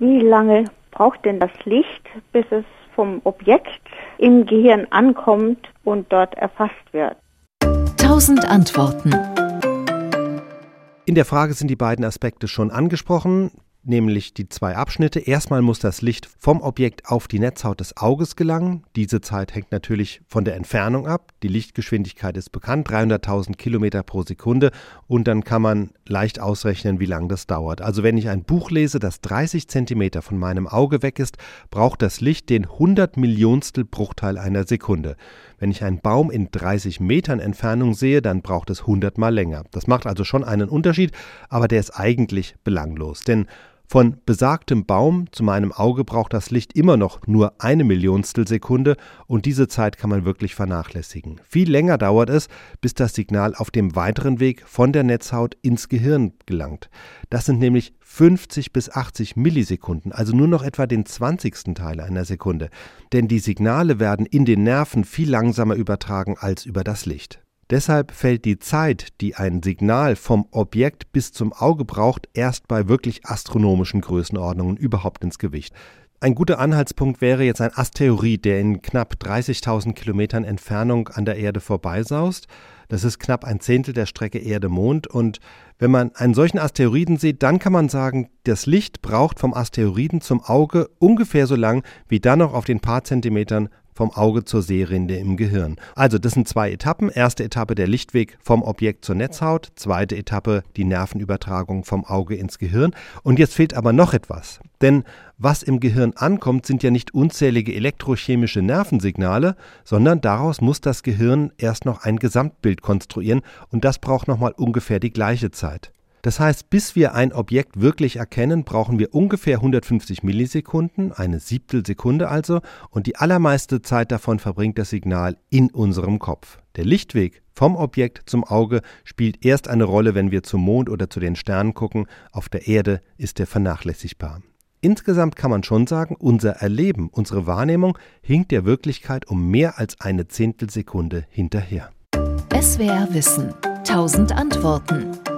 Wie lange braucht denn das Licht, bis es vom Objekt im Gehirn ankommt und dort erfasst wird? 1000 Antworten. In der Frage sind die beiden Aspekte schon angesprochen, nämlich die 2 Abschnitte. Erstmal muss das Licht vom Objekt auf die Netzhaut des Auges gelangen. Diese Zeit hängt natürlich von der Entfernung ab. Die Lichtgeschwindigkeit ist bekannt, 300.000 Kilometer pro Sekunde. Und dann kann man leicht ausrechnen, wie lange das dauert. Also wenn ich ein Buch lese, das 30 Zentimeter von meinem Auge weg ist, braucht das Licht den 100 Millionstel Bruchteil einer Sekunde. Wenn ich einen Baum in 30 Metern Entfernung sehe, dann braucht es 100 Mal länger. Das macht also schon einen Unterschied, aber der ist eigentlich belanglos. Denn von besagtem Baum zu meinem Auge braucht das Licht immer noch nur 1 Millionstel Sekunde und diese Zeit kann man wirklich vernachlässigen. Viel länger dauert es, bis das Signal auf dem weiteren Weg von der Netzhaut ins Gehirn gelangt. Das sind nämlich 50 bis 80 Millisekunden, also nur noch etwa den 20. Teil einer Sekunde. Denn die Signale werden in den Nerven viel langsamer übertragen als über das Licht. Deshalb fällt die Zeit, die ein Signal vom Objekt bis zum Auge braucht, erst bei wirklich astronomischen Größenordnungen überhaupt ins Gewicht. Ein guter Anhaltspunkt wäre jetzt ein Asteroid, der in knapp 30.000 Kilometern Entfernung an der Erde vorbeisaust. Das ist knapp 1/10 der Strecke Erde-Mond. Und wenn man einen solchen Asteroiden sieht, dann kann man sagen, das Licht braucht vom Asteroiden zum Auge ungefähr so lang, wie dann noch auf den paar Zentimetern vom Auge zur Sehrinde im Gehirn. Also das sind 2 Etappen. Erste Etappe der Lichtweg vom Objekt zur Netzhaut. Zweite Etappe die Nervenübertragung vom Auge ins Gehirn. Und jetzt fehlt aber noch etwas. Denn was im Gehirn ankommt, sind ja nicht unzählige elektrochemische Nervensignale, sondern daraus muss das Gehirn erst noch ein Gesamtbild konstruieren und das braucht nochmal ungefähr die gleiche Zeit. Das heißt, bis wir ein Objekt wirklich erkennen, brauchen wir ungefähr 150 Millisekunden, eine Siebtelsekunde also, und die allermeiste Zeit davon verbringt das Signal in unserem Kopf. Der Lichtweg vom Objekt zum Auge spielt erst eine Rolle, wenn wir zum Mond oder zu den Sternen gucken. Auf der Erde ist er vernachlässigbar. Insgesamt kann man schon sagen, unser Erleben, unsere Wahrnehmung hinkt der Wirklichkeit um mehr als eine Zehntelsekunde hinterher. SWR Wissen. 1000 Antworten.